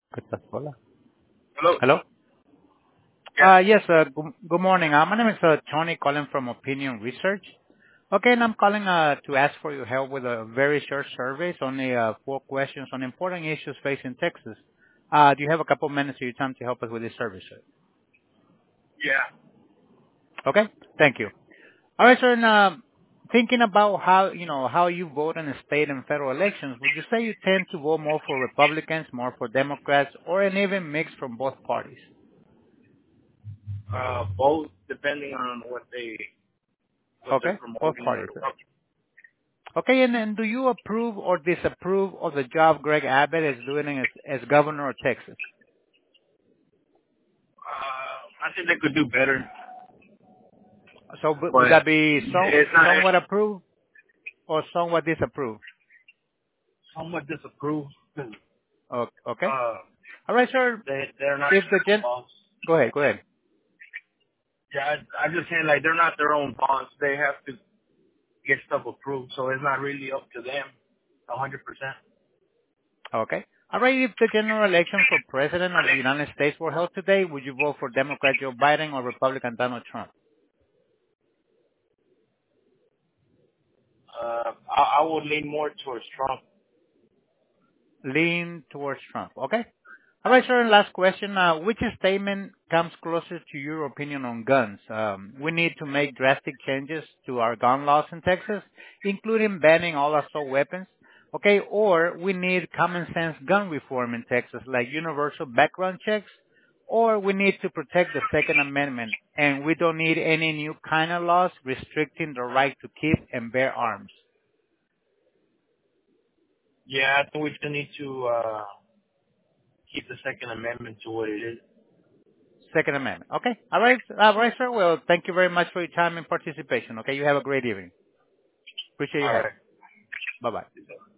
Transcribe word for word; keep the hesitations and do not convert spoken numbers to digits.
Coca-Cola. Hello? Hello? Yes. Uh, Yes, uh, good good morning. Uh, My name is uh, Tony calling from Opinion Research. Okay, and I'm calling uh, to ask for your help with a very short survey. It's only uh, four questions on important issues facing Texas. Uh, Do you have a couple minutes of your time to help us with this survey, sir? Yeah. Okay? Thank you. All right, sir, and uh, thinking about how, you know, how you vote in the state and federal elections, would you say you tend to vote more for Republicans, more for Democrats, or an even mix from both parties? Uh, both depending on what they what they're Okay, both promoting in the parties. Republic. Okay, and then do you approve or disapprove of the job Greg Abbott is doing as, as governor of Texas? Uh, I think they could do better, So w- would but that be some, it's not somewhat approved or somewhat disapproved? somewhat disapproved. 'Cause, O- Okay. Uh, All right, sir. they they're not If the their own gen, boss. go ahead, go ahead. Yeah, I, I just saying like they're not their own boss. They have to get stuff approved, so it's not really up to them, a hundred percent. Okay. All right. If the general election for president of the United States were held today, would you vote for Democrat Joe Biden or Republican Donald Trump? Uh, I, I would lean more towards Trump. Lean towards Trump. Okay. All right, sir. and Last question. Uh, which statement comes closest to your opinion on guns? Um, we need to make drastic changes to our gun laws in Texas, including banning all assault weapons. Okay, or we need common sense gun reform in Texas, like universal background checks, or we need to protect the Second Amendment, and we don't need any new kind of laws restricting the right to keep and bear arms. Yeah, I think we still need to uh, keep the Second Amendment to what it is. Second Amendment. Okay. All right. All right, sir. Well, thank you very much for your time and participation. Okay. You have a great evening. Appreciate your All help. right. Bye-bye.